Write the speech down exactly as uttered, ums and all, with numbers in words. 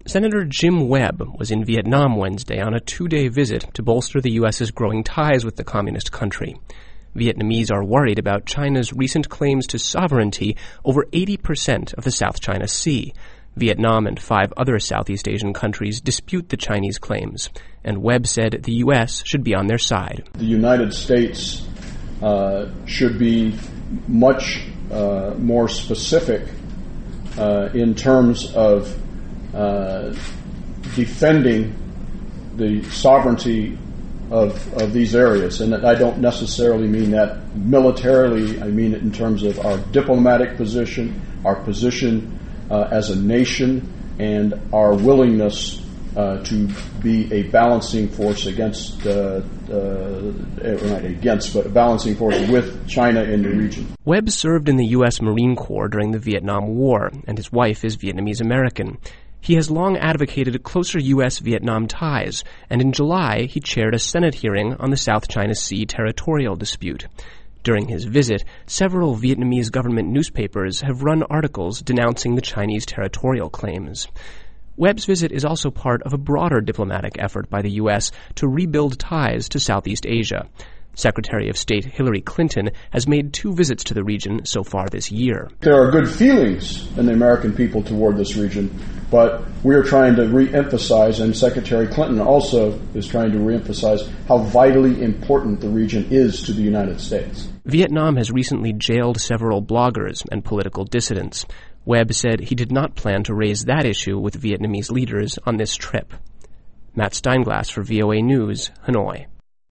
Senator Jim Webb was in Vietnam Wednesday on a two-day visit to bolster the U S's growing ties with the communist country. Vietnamese are worried about China's recent claims to sovereignty over eighty percent of the South China Sea. Vietnam and five other Southeast Asian countries dispute the Chinese claims, and Webb said the U S should be on their side. The United States uh, should be much uh, more specific uh, in terms of uh, defending the sovereignty of of these areas. And I don't necessarily mean that militarily. I mean it in terms of our diplomatic position, our position uh, as a nation, and our willingness uh, to be a balancing force against, uh, uh, not against, but a balancing force with China in the region. Webb served in the U S Marine Corps during the Vietnam War, and his wife is Vietnamese American. He has long advocated closer U S-Vietnam ties, and in July he chaired a Senate hearing on the South China Sea territorial dispute. During his visit, several Vietnamese government newspapers have run articles denouncing the Chinese territorial claims. Webb's visit is also part of a broader diplomatic effort by the U S to rebuild ties to Southeast Asia. Secretary of State Hillary Clinton has made two visits to the region so far this year. There are good feelings in the American people toward this region, but we are trying to re-emphasize, and Secretary Clinton also is trying to re-emphasize, how vitally important the region is to the United States. Vietnam has recently jailed several bloggers and political dissidents. Webb said he did not plan to raise that issue with Vietnamese leaders on this trip. Matt Steinglass for V O A News, Hanoi.